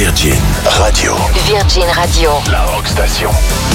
Virgin Radio. Virgin Radio. La rock station.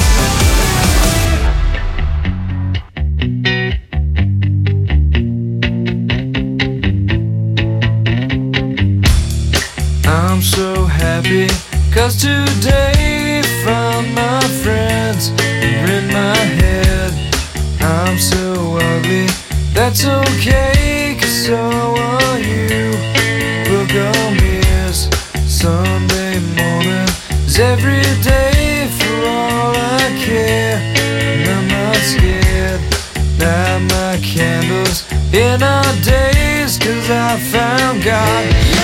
I'm so happy, 'cause today found my friends are in my head. I'm so ugly, that's okay, 'cause so are you. Book on mirrors, Sunday morning is every day for all I care. And I'm not scared, light my candles in our days, 'cause I found God.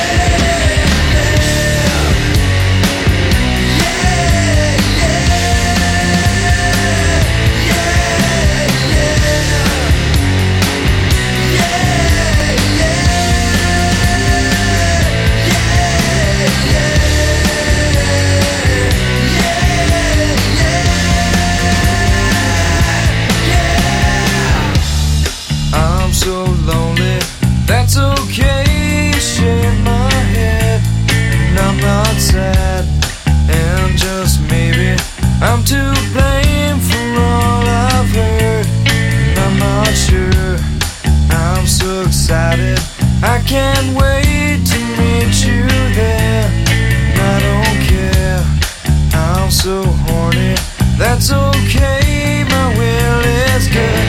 So lonely, that's okay, shake my head, and I'm not sad, and just maybe I'm to blame for all I've heard, and I'm not sure, I'm so excited, I can't wait to meet you there, and I don't care, I'm so horny, that's okay, my will is good.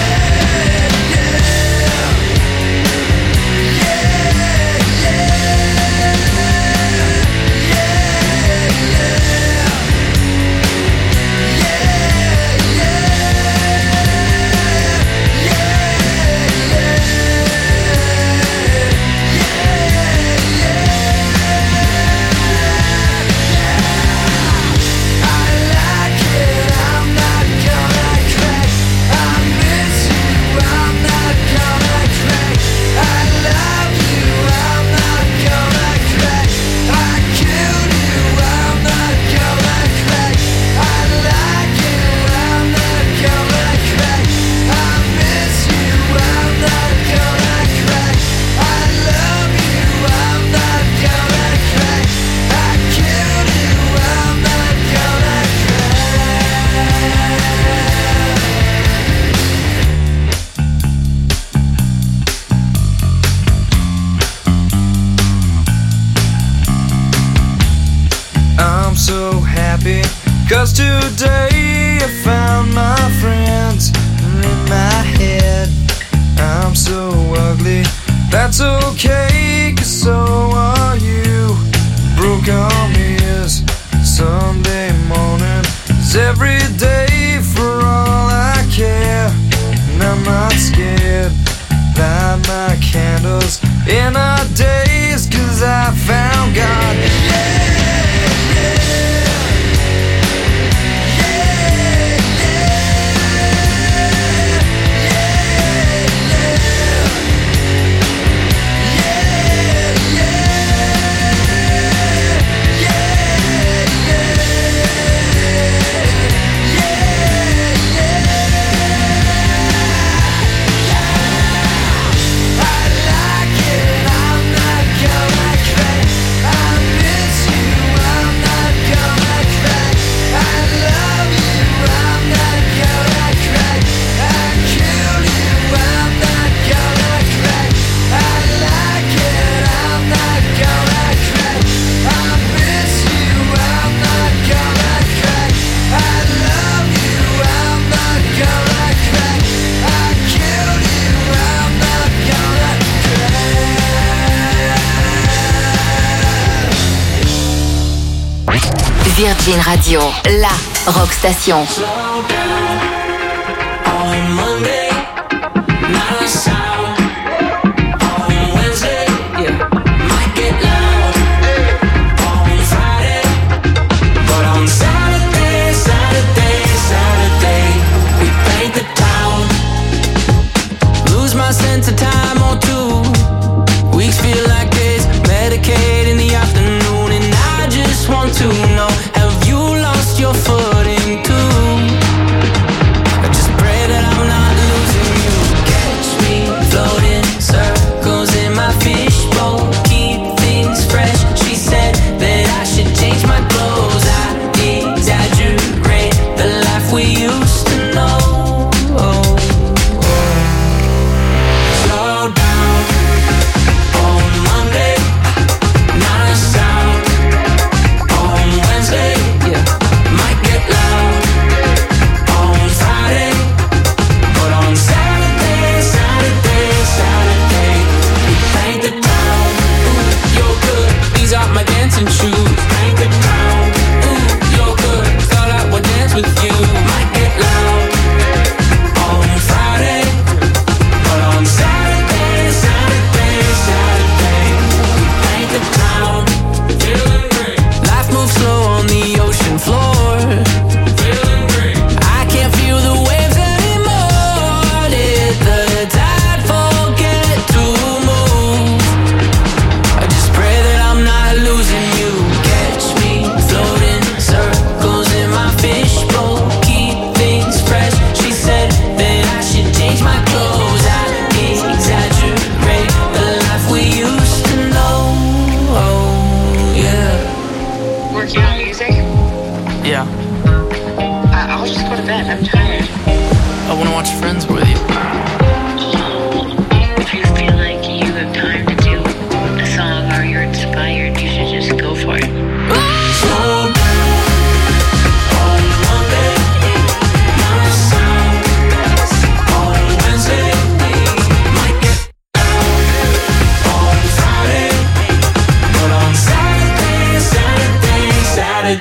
So happy, 'cause today I found my friends in my head. I'm so ugly, that's okay, 'cause so are you. Broke arm is Sunday morning is every day for all I care. And I'm not scared, light my candles in our days, 'cause I found God. Virgin Radio, la rock station. Sense of time or two. Weeks feel like days, Medicaid in the afternoon, and I just want to know, have you lost your footing too? I just pray that I'm not losing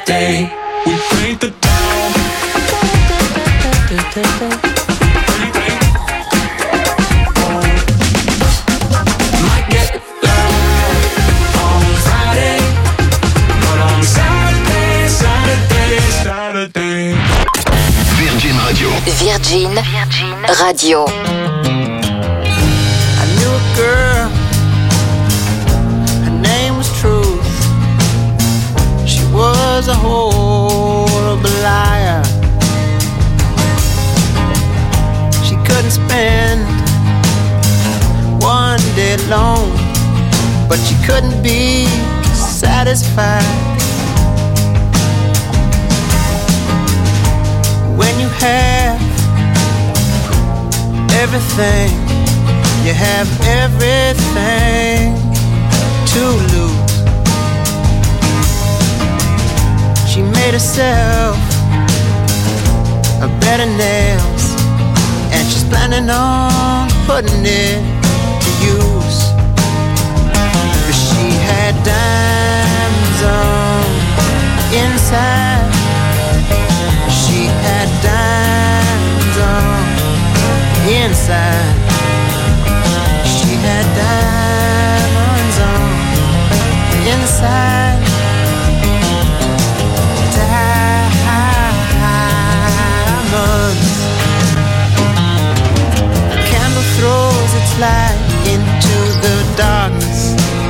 Saturday. We paint the town. Might get loud on Friday, but on Saturday. Virgin Radio. Virgin Radio. I knew a girl, her name was Truth. She was a horrible liar. She couldn't spend one day alone, but she couldn't be satisfied. When you have everything, you have everything to lose. She made herself a bed of nails, and she's planning on putting it to use. But she had diamonds on inside. She had diamonds on inside. She had diamonds on inside. Diamonds. The candle throws its light into the darkness.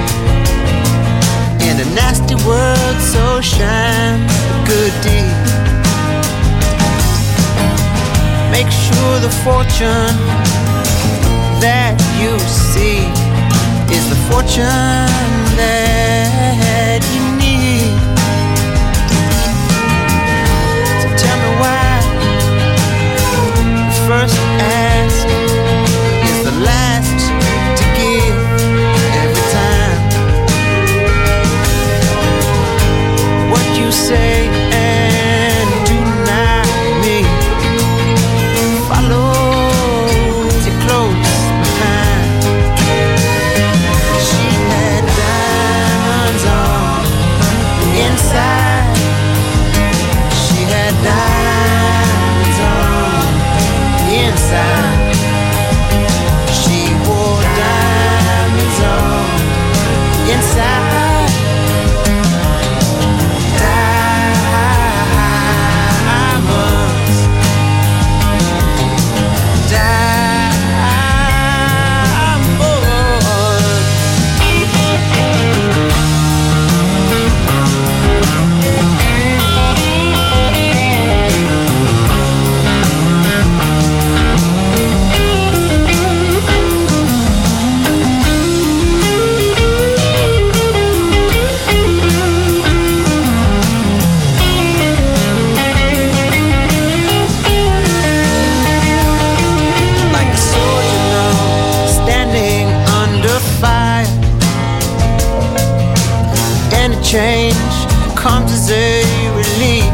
In a nasty world, so shines a good deed. Make sure the fortune that you see is the fortune that you need. So tell me why the first ask is the last to give every time. What you say and do not mean follows you close behind. She had diamonds on inside. She had diamonds on inside. She wore diamonds on inside. Change comes as a relief.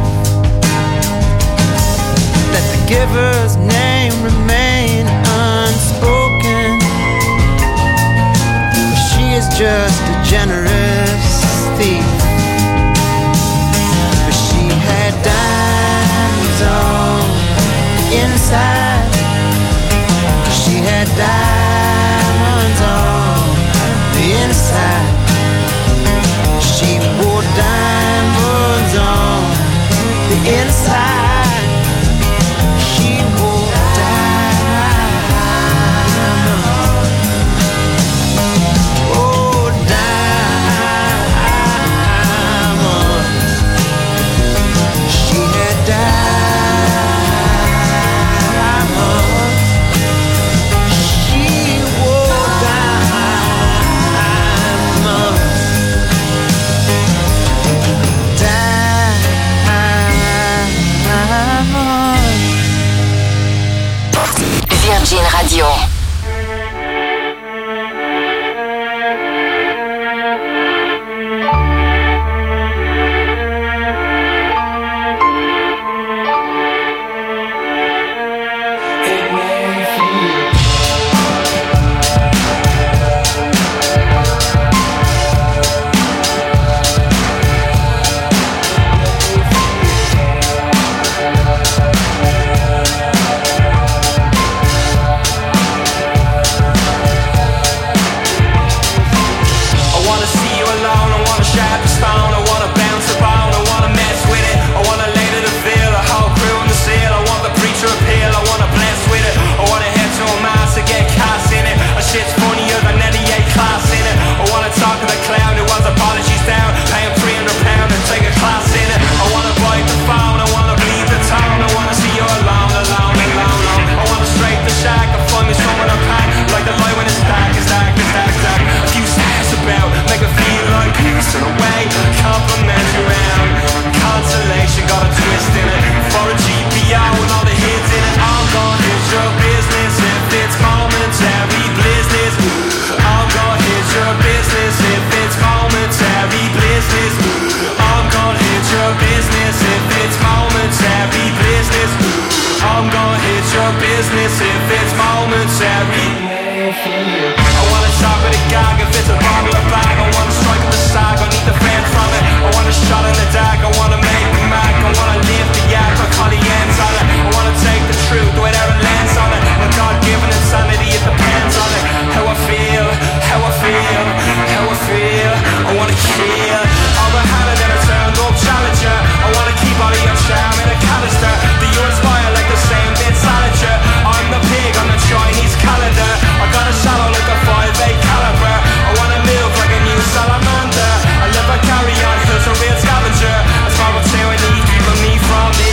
Let the giver's name remain unspoken. She is just a generous thief. But she had diamonds on inside. She had diamonds on the inside. She wore diamonds on the inside. She wore diamonds. Oh, diamonds. business if it's momentary. I wanna shop at a gag if it's a bottle or bag. I wanna strike at the sag, I need the fence from it. I want a shot in the dag, I wanna make a mac. I wanna live the yak, I call the ends on it. I wanna take the truth without a lens on it. My God-given insanity, it depends on it. How I feel, how I feel, how I feel. I wanna kill all the Hannah that I turned up challenger. I wanna keep all of your charm in a canister. Do you inspire like the same bit salager? I'm the pig on the Chinese calendar. I got a shadow like a 5'8" caliber. I wanna move like a new salamander. I never carry on, who's a real scavenger. That's why what's here I need, keeping me from me.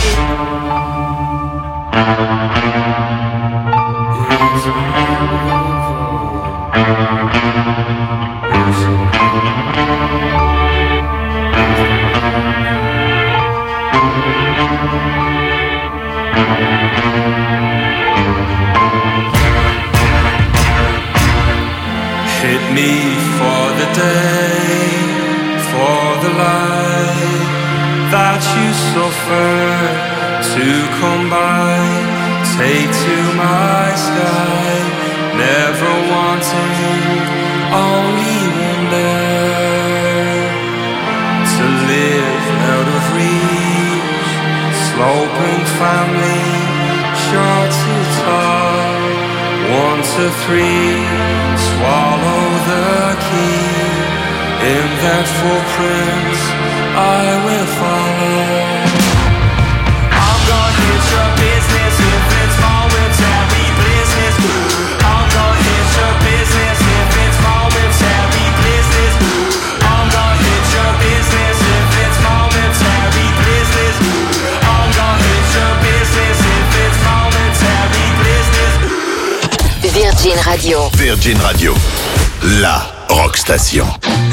Hit me for the day, for the light that you suffer to come by. Take to my sky, never wanting, only wonder to live out of reach. Sloping family, short to tall. 1 to 3, swallow the key. In that footprint, I will follow. I'm gonna hit your business if it's momentary business. I'm gonna hit your business if it's momentary business. I'm gonna hit your business if it's momentary business. I'm gonna hit your business if it's momentary business. Virgin Radio. Virgin Radio, la rock station.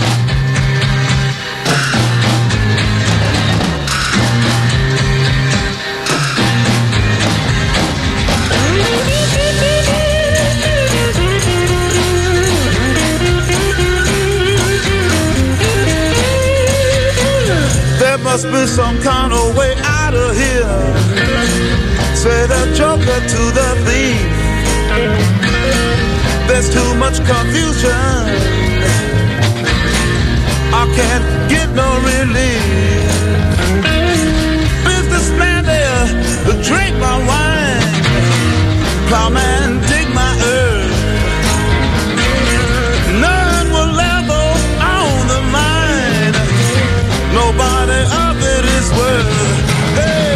There must be some kind of way out of here. Say the joker to the thief. There's too much confusion. I can't get no relief. Businessman there, drink my wine. Plowman, dig my earth. None will level on the mine. Nobody of it is worth. Hey.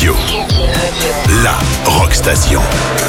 Radio. La Rock Station.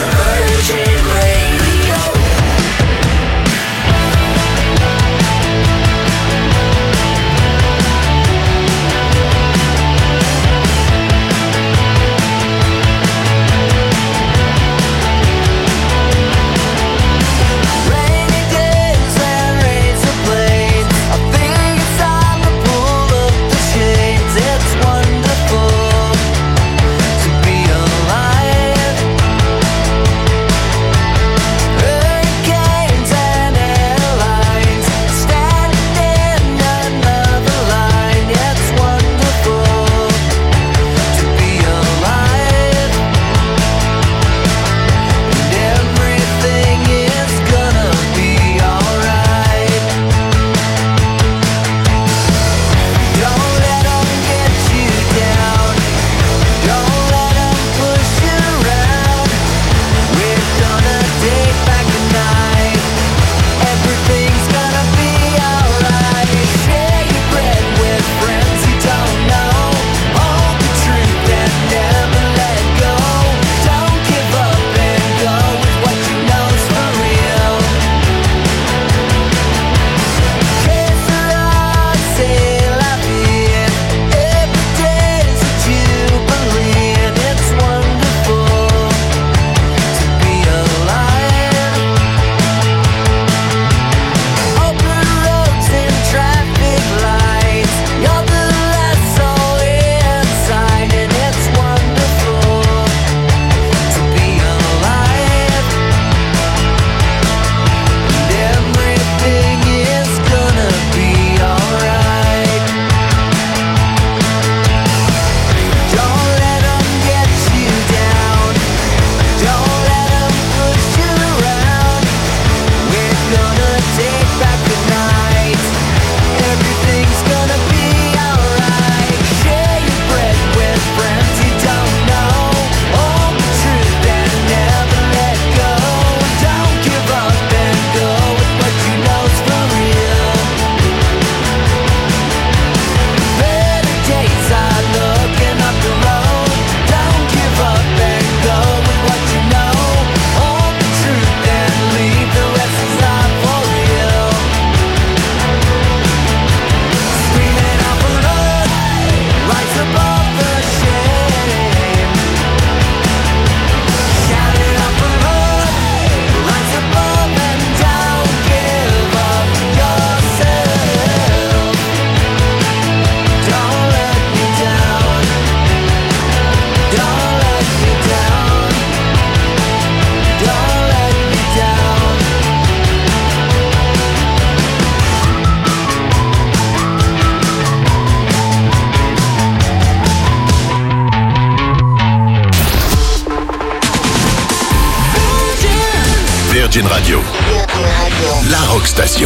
Virgin Radio. La Rock Station.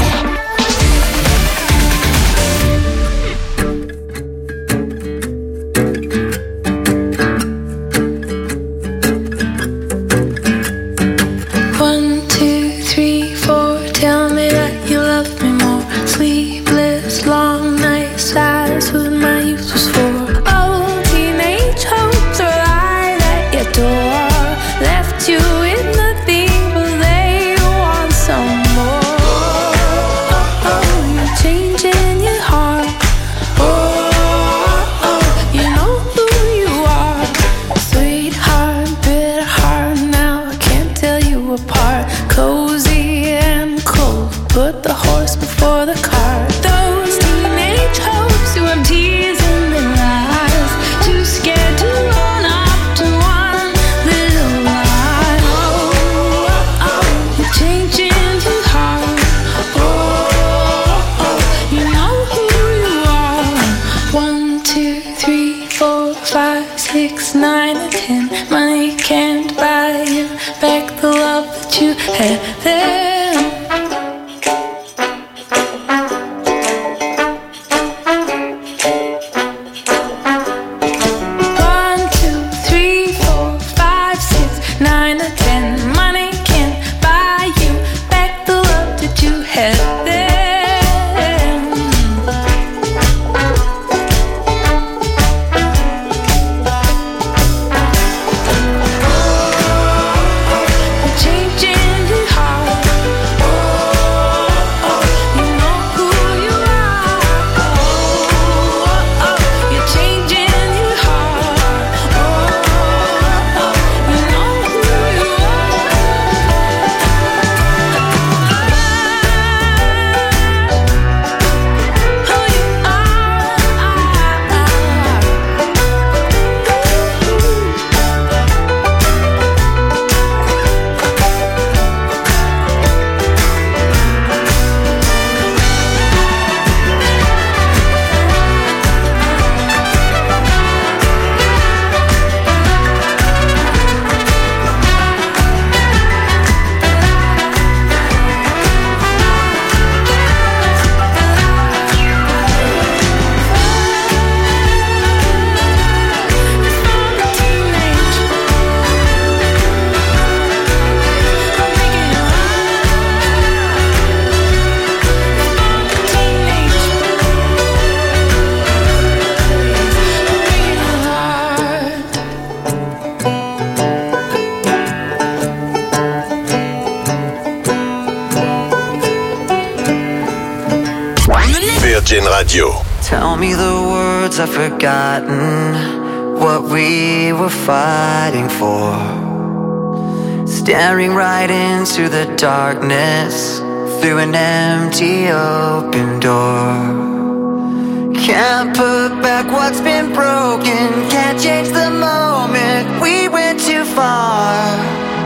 Virgin Radio. Tell me the words I've forgotten, what we were fighting for. Staring right into the darkness, through an empty open door. Can't put back what's been broken, can't change the moment we went too far.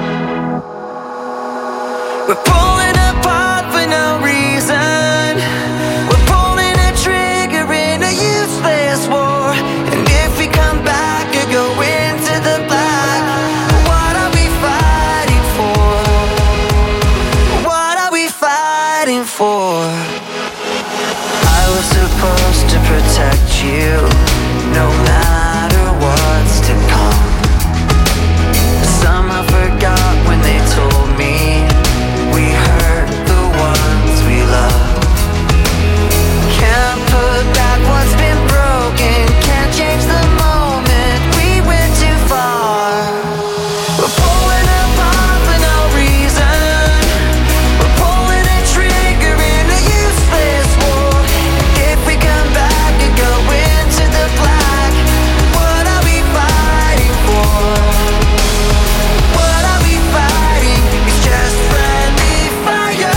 We're pulling apart for no reason. We're pulling a trigger in a useless war. And if we come back or go into the black, what are we fighting for? What are we fighting for? I was supposed to protect you, no matter what's to come. Somehow forgot when they told me we hurt the ones we love. Can't put back what's been broken, can't change the moment we went too far. We're pulling apart for no reason. We're pulling a trigger in a useless war. If we come back and go into the black, what are we fighting for? What are we fighting? It's just friendly fire.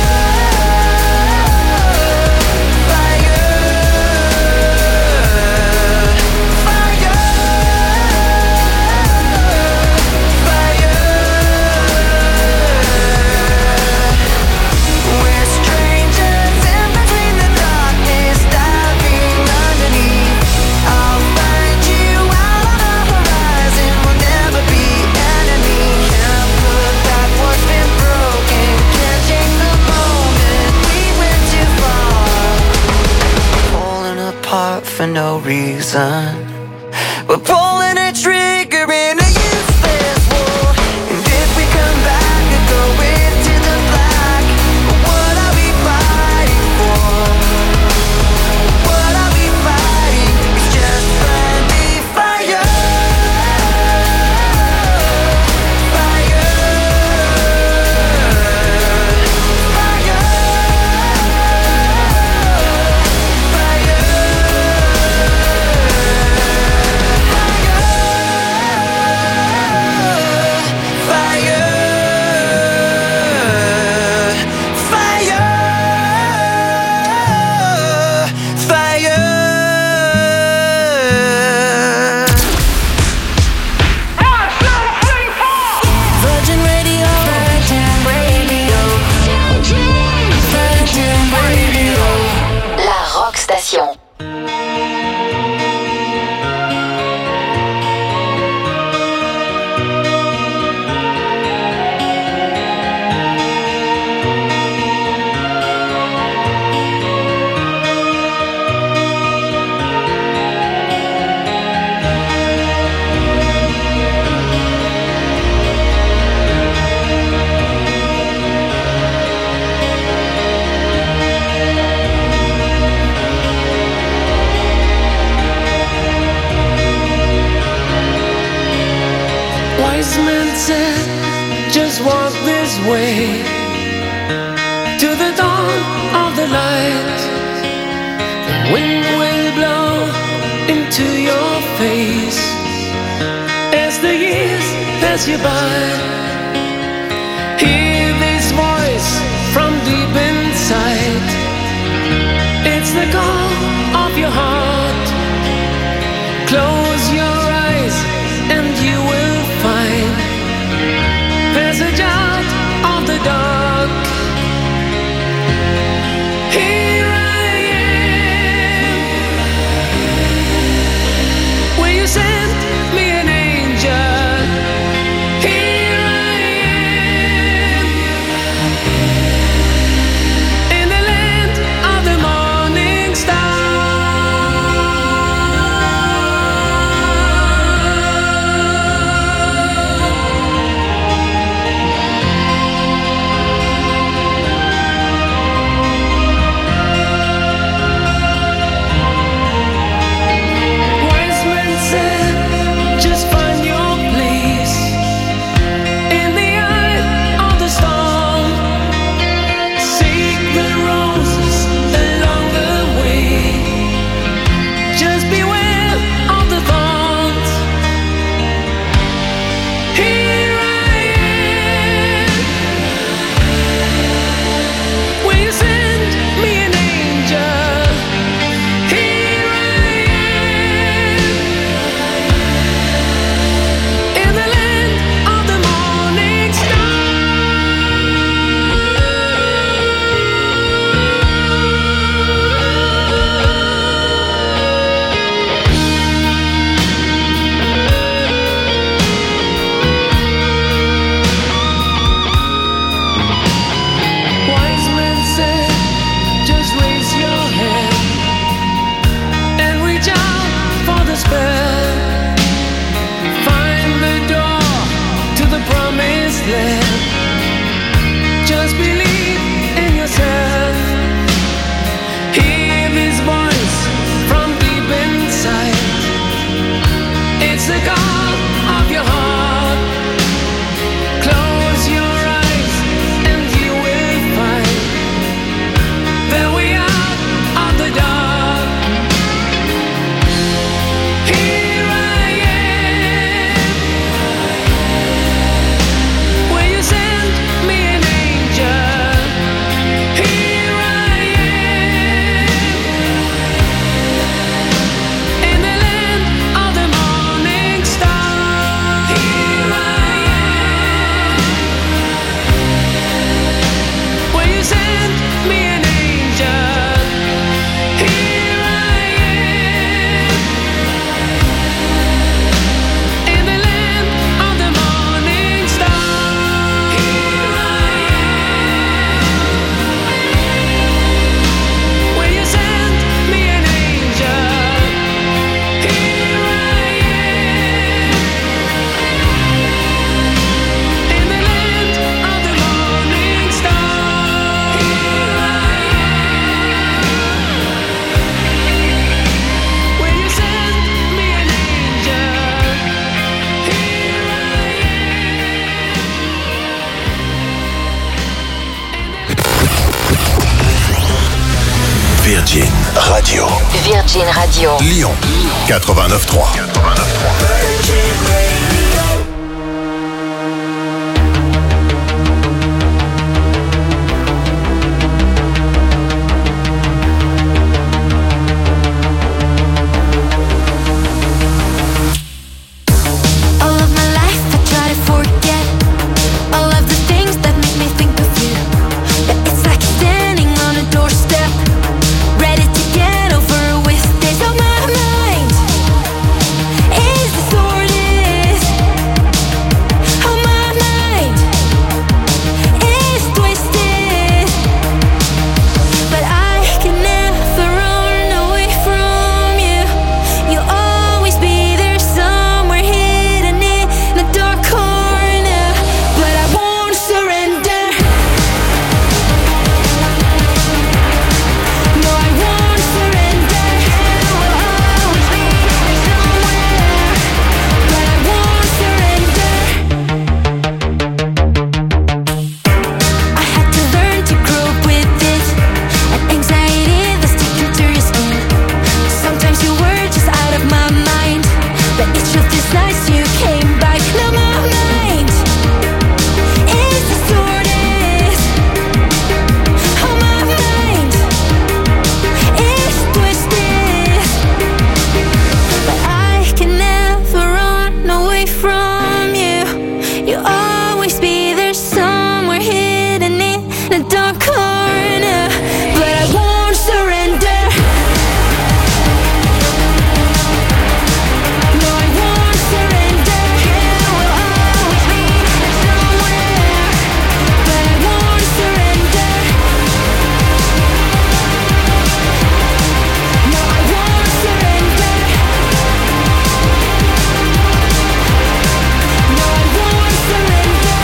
Fire. Fire. Fire. We're strangers in between the darkness, diving underneath. I'll find you out on the horizon. We'll never be enemies. Can't put back what's been broken, can't change the moment we went too far. Pulling apart for no reason. We're pulling a trigger in a useless war. And if we come back and go into the black, what are we fighting for? What are we fighting? It's just friendly fire. Fire. Fire. Virgin Radio. Virgin Radio. La Rock Station. Wise men said, just walk this way to the dawn of the light. The wind will blow into your face as the years pass you by. Hear this voice from deep inside. It's the call of your heart. Close your eyes and you will find passage out of the dark. Here I am. Will you send me an angel? Here I Just believe in yourself. Hear this voice from deep inside. It's the call of your heart. Close your eyes and you will find that we are on the dark. Here I am. Will you send me an angel? Here I am. In the land of the morning star. Here I am. Will you send me an angel? Here I am. In the land of the morning star. Here I am. Will you send me an angel? Here I am. In the land of the morning star. Here I am. Will you send me an angel? Here Virgin Radio. Virgin Radio. Lyon 89.3. All of my life I try to forget all of the things that make me think of you. But it's like standing on a doorstep, ready to get over with this. On my mind is distorted. On my mind is twisted. But I can never run away from you. You'll always be there somewhere hidden in the dark corner. But I won't surrender. No, I won't surrender. You'll always be there somewhere. But I won't surrender. I had to learn to grow up with this, an anxiety that's taken to your skin. Sometimes you were just out of my mind, but it's just this nice you came back. Now my mind is distorted. Oh, my mind is twisted. But I can never run away from you. You'll always be there somewhere hidden in the dark corner. But I won't surrender. No, I won't surrender. You'll always be there somewhere. But I won't surrender. No, I won't surrender. No, I won't surrender.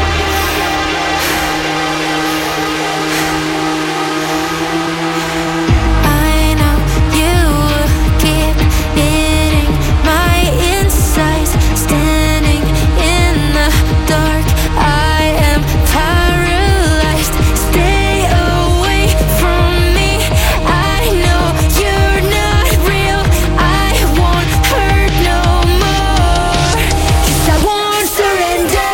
I know you keep hitting my insides, standing in the dark. I am paralyzed. Stay away from me. I know you're not real. I won't hurt no more. 'Cause I won't surrender.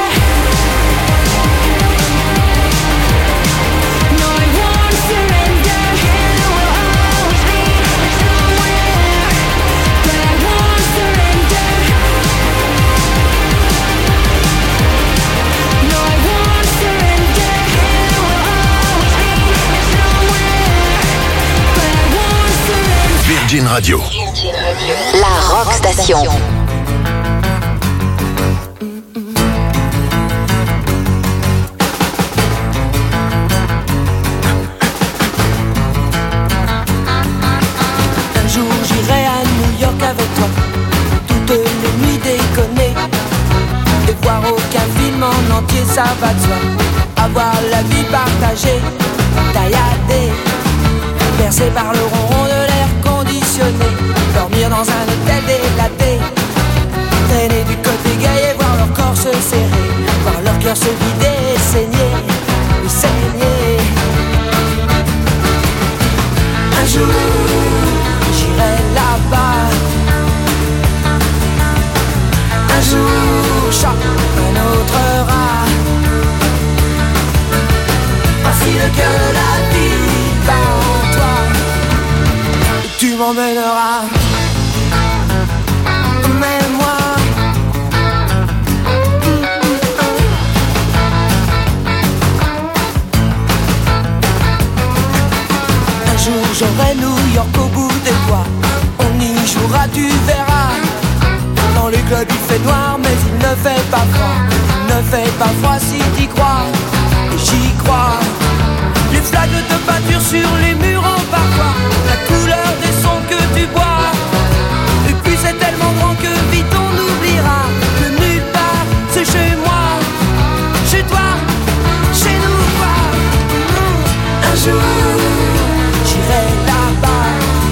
No, I won't surrender. You'll always be there somewhere. But I won't surrender. No, I won't surrender. You'll always be there somewhere. But I won't surrender. Virgin Radio. La Rock Station. Un jour j'irai à New York avec toi, toutes les nuits déconner, et voir aucun film en entier, ça va de soi. avoir la vie partagée, tailladée, bercé par le ronron de l'air conditionné, dormir dans un hôtel délaté, traîner du côté gay et voir leur corps se serrer, voir leur cœur se vider et saigner, saigner. Un jour, j'irai là-bas. Un jour, chat, un autre rat. Voici le cœur de la vie bat en toi. Et tu m'emmèneras. Emmène-moi. Un jour, j'aurai New York au bout des doigts. On y jouera, tu verras. Dans les clubs il fait noir mais il ne fait pas froid. Il ne fait pas froid si t'y crois. Et j'y crois. Les flaques de peinture sur les murs ont parfois la couleur des sons que tu bois. Et puis c'est tellement grand que vite on oubliera que nulle part c'est chez moi, chez toi, chez nous quoi. Un jour j'irai là-bas.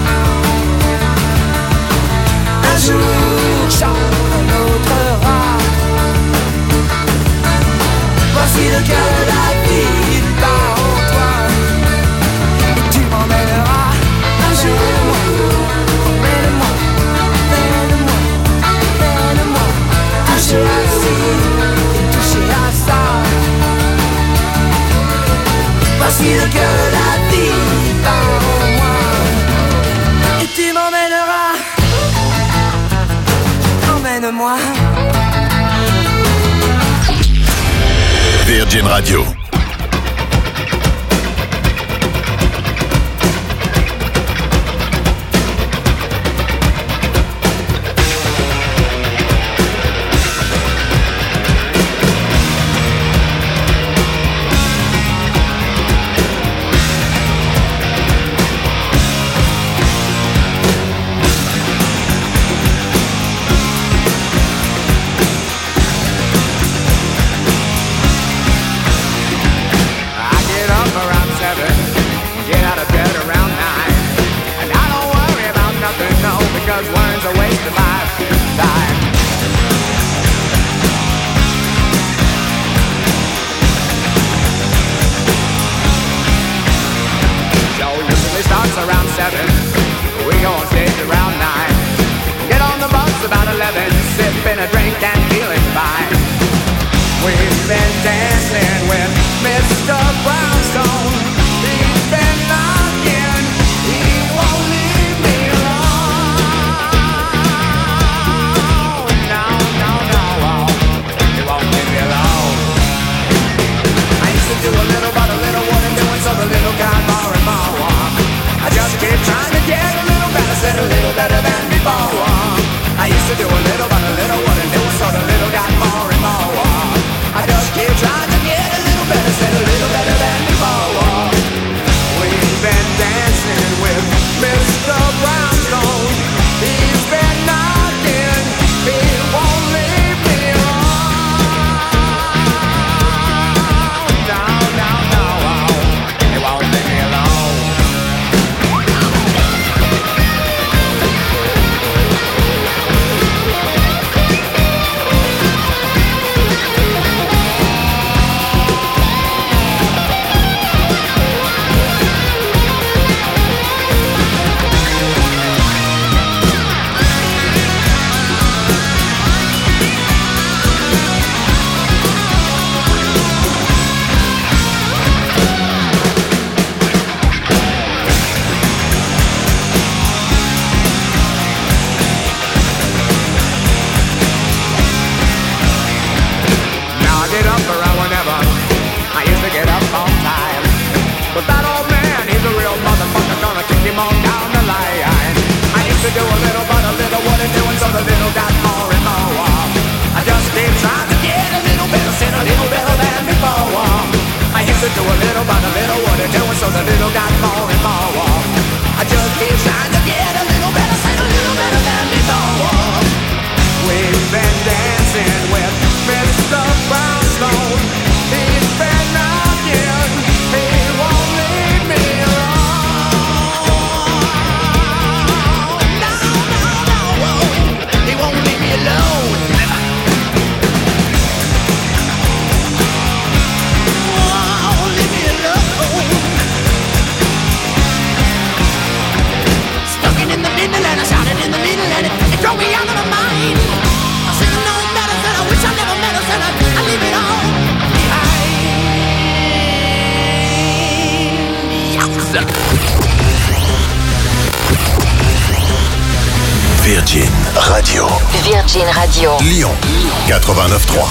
Un jour, chat, un autre rat. Voici le cœur de la vie, il bat en toi. Et tu m'emmèneras un jour. Emmène-moi, emmène-moi, emmène-moi. Toucher à ci et toucher à ça. Voici le cœur de la vie, il bat en moi. Et tu m'emmèneras. Emmène-moi. Virgin Radio. Trying to get a little better, said a little better than before. Virgin Radio. Virgin Radio. Lyon 89.3.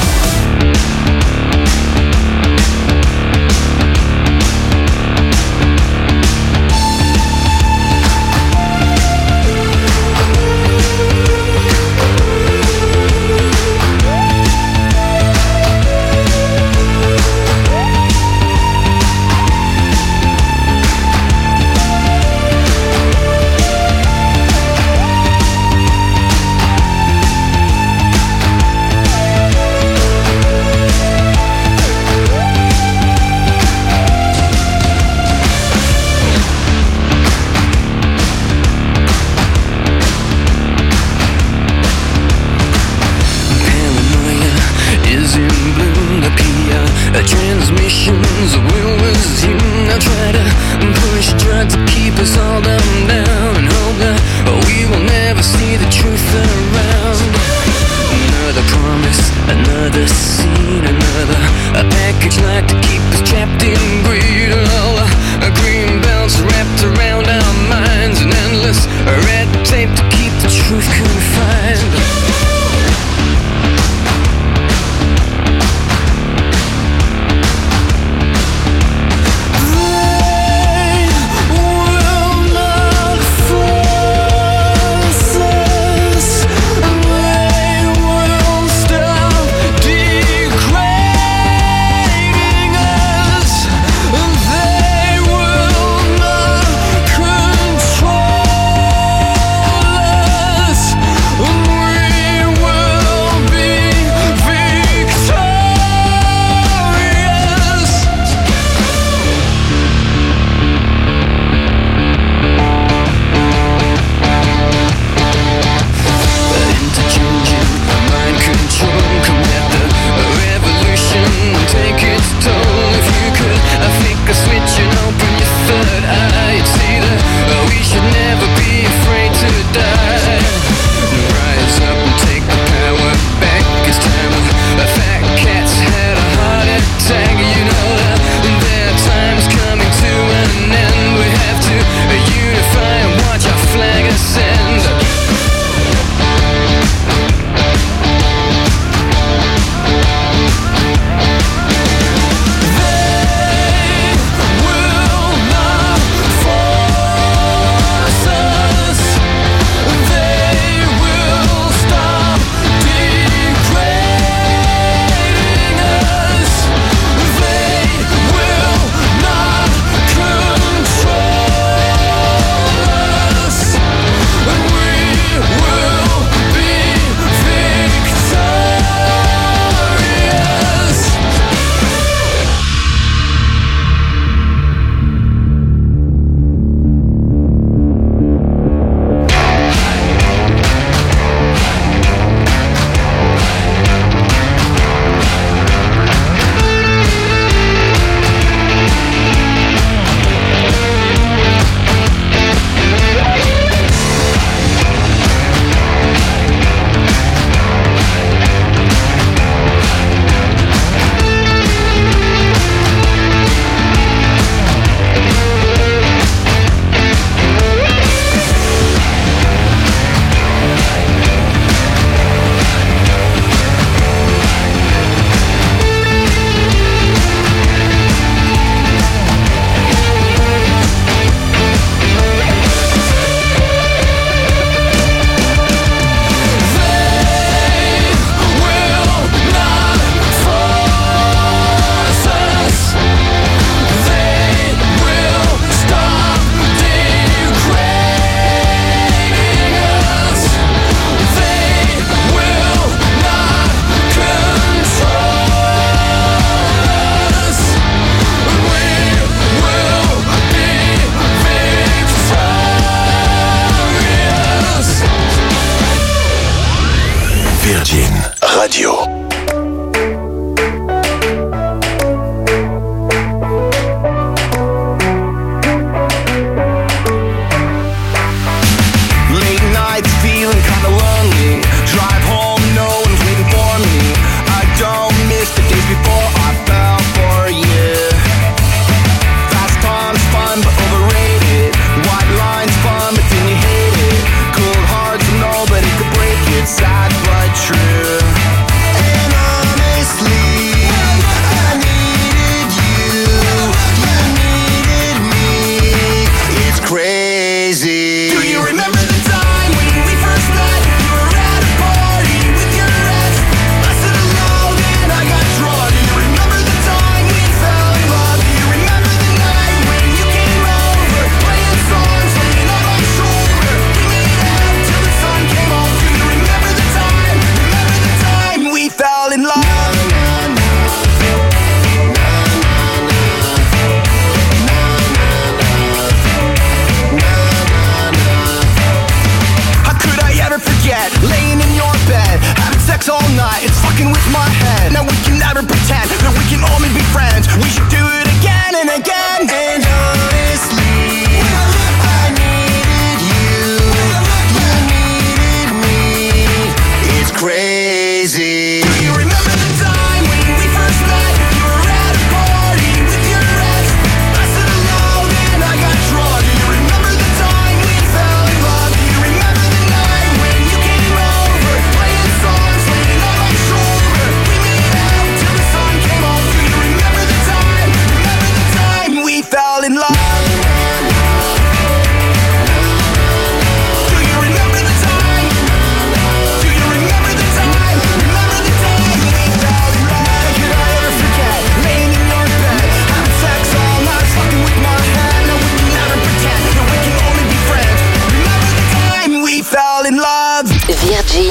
Transmissions will resume. I try to push, try to keep us all down and hope that we will never see the truth around. Another promise, another scene, another package like to keep us trapped in greed. All green belts wrapped around our minds, and endless red tape to keep the truth confined. They won't stop degrading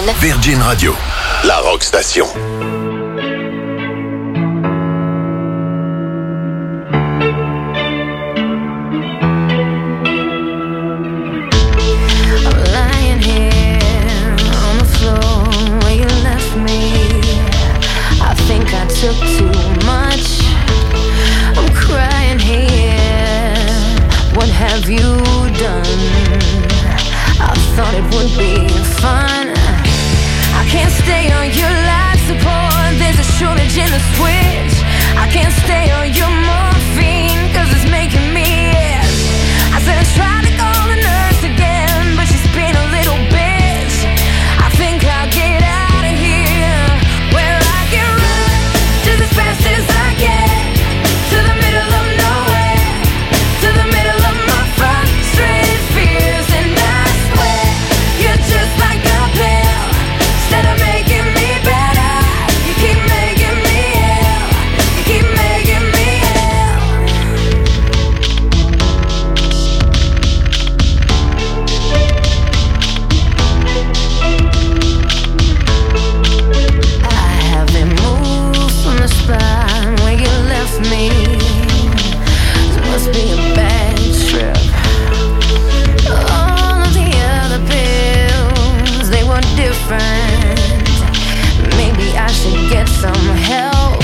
Virgin Radio, la rock station. Took too much. I'm crying here. What have you done? I thought it would be fun. I can't stay on your life support. There's a shortage in the switch. I can't stay on your morphine, cause it's making me itch. I said I tried to call the nurse again, but she's been a little bitch. I think I'll get out of here, where I can run just as fast as I can, to the middle of nowhere, to the middle of my frustrated fears. And I swear, you're just like a pill. Instead of making me better, you keep making me ill. You keep making me ill. I haven't moved from the spot where you left me. This must be a bad trip. All of the other pills, they were different. Maybe I should get some help.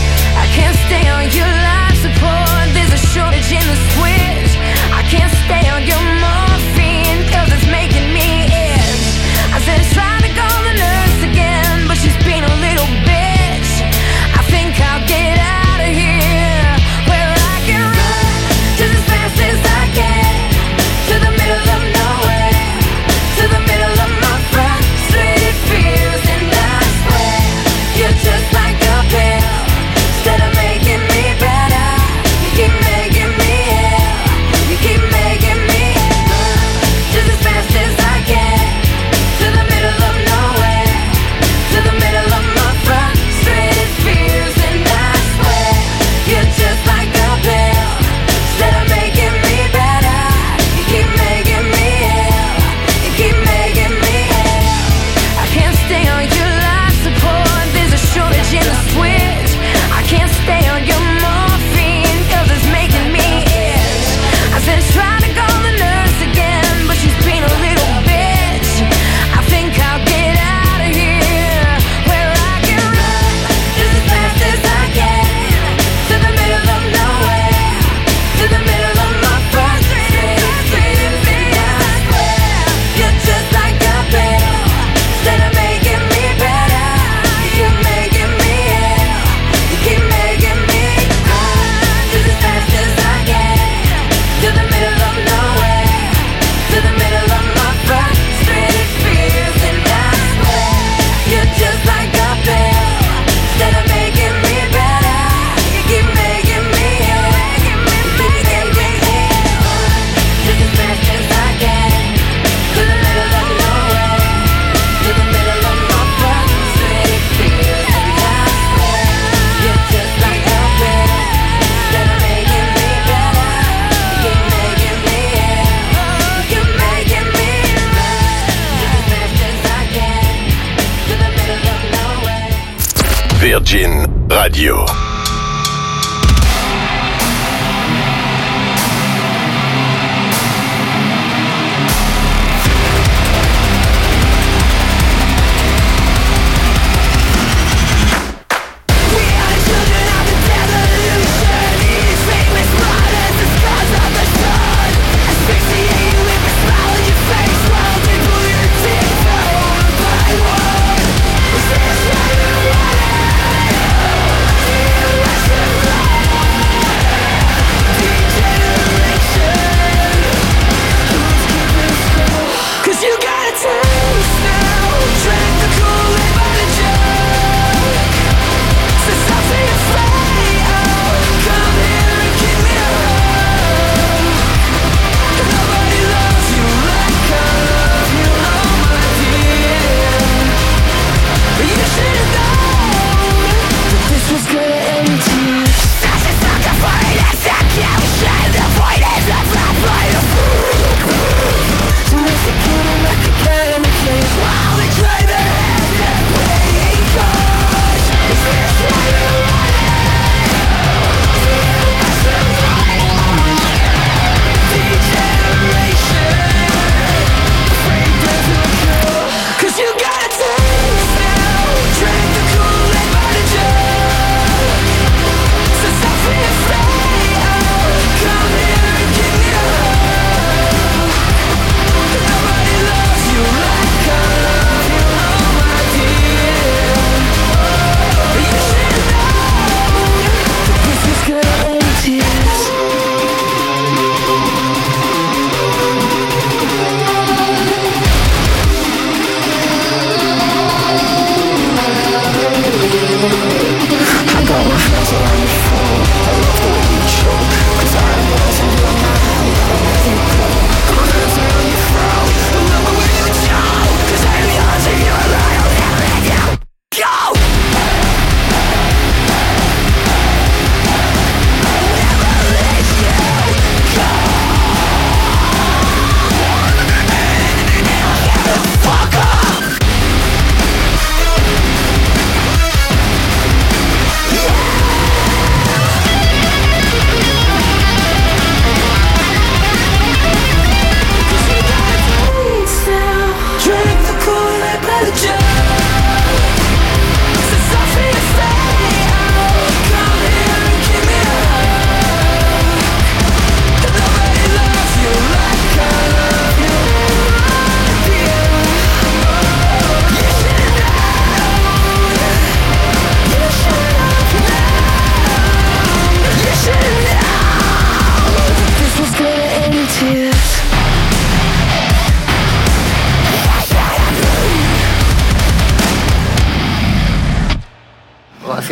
I can't stay on your life support. There's a shortage in the switch. I can't stay on your morphine, cause it's making me itch. I said try to call the nurse again, but she's been a little bitch. I think I'll get out of here, where I can run just as fast as I can, to the middle of nowhere, to the middle of my frustrated fears. And I swear, you're just like a pill. Instead of making me better, you keep making me ill. You keep making me ill. Just as fast as I can, to the middle of nowhere, to the middle of my frustrated fears. And I swear, you're just like a pill. Instead of making me better, you keep making me ill. You keep making me ill. I can't stay on your life support. There's a shortage in the switch. I can't stay on your morphine, cause it's making me itch. I said try to call the nurse again, but she's been a little bitch. I think I'll get out of here, where I can run just as fast as I can, to the middle of nowhere, to the middle of my frustrated fears. And I swear, you're just like a pill. Instead of making me better, you keep making me ill. You keep making me run just as fast as I can, to the middle of nowhere, to the middle of my frustrated fears. And I swear, you're just like a pill. Instead of making me better, you keep making me ill. You keep making me ill. Just as fast as I can, to the middle of nowhere, to the middle of my frustrated fears. And I swear, you're just like a pill. Instead of making me better, you keep making me ill. You keep making me run just as fast as I can, to the middle of nowhere. Virgin Radio. One by one,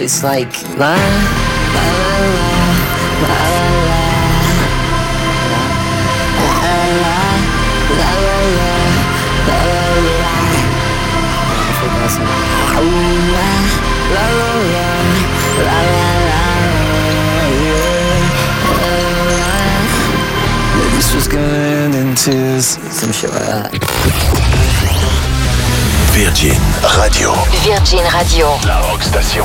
It's like la la la la la la This was going into some shit like that. Virgin Radio. Virgin Radio. La Rock Station.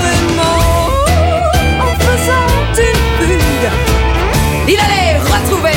Il allait retrouver